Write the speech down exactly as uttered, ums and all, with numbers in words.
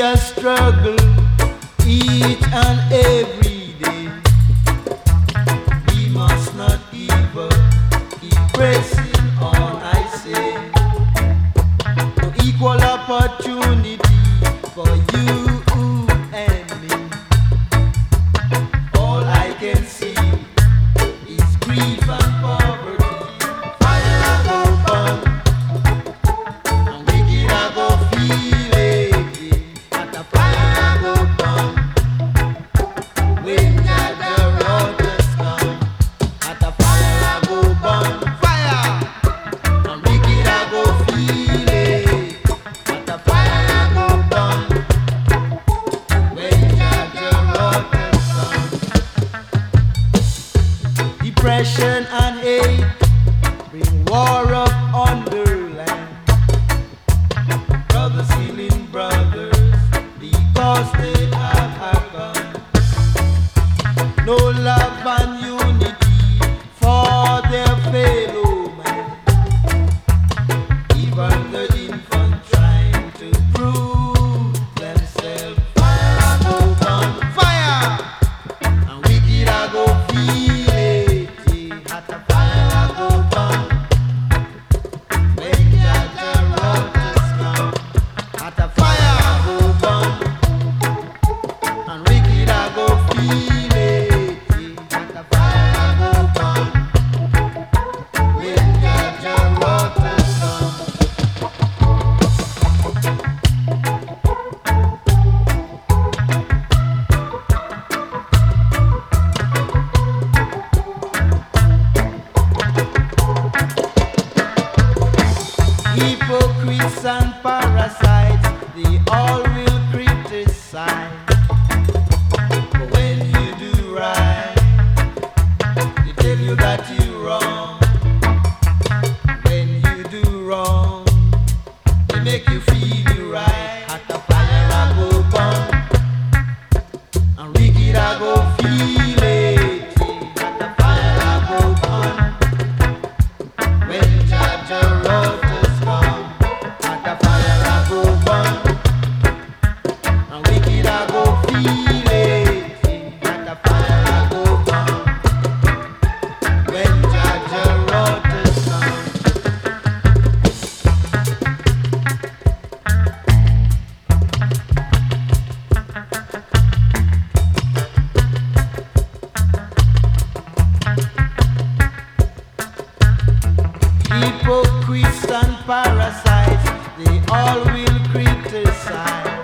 a struggle each and every day. We must not give up, keep pressing on, I say. For equal opportunity for you and me. All I can see is grief and poverty. Fire I go burn, and wicked I go feel it. At the fire I go burn, when the rotters come. At the fire I go burn, fire, and wicked I go feel it. At the fire I go burn, when the rotters come. Depression and hate bring war up on the land. Brothers killing brothers because they have a gun. No love and unity for their fellow man. Even the infant trying to prove themselves. Fire I go burn, fire, and wicked I go feel it. At the fire I go burn, when the rotters come. At the fire I go burn, and wicked I go feel it. At the fire I go burn, when the rotters come. Hypocrites and parasites, they all will criticize. But when you do right, they tell you that you're wrong. When you do wrong, they make you feel you right. At the fire I go burn, and wicked I go feel it. At the fire I go burn, when judge a rotters come. At the fire I go burn, and wicked I go feel it. At the fire I go burn, when judge a rotters come. Hypocrites and parasites, they all will criticize.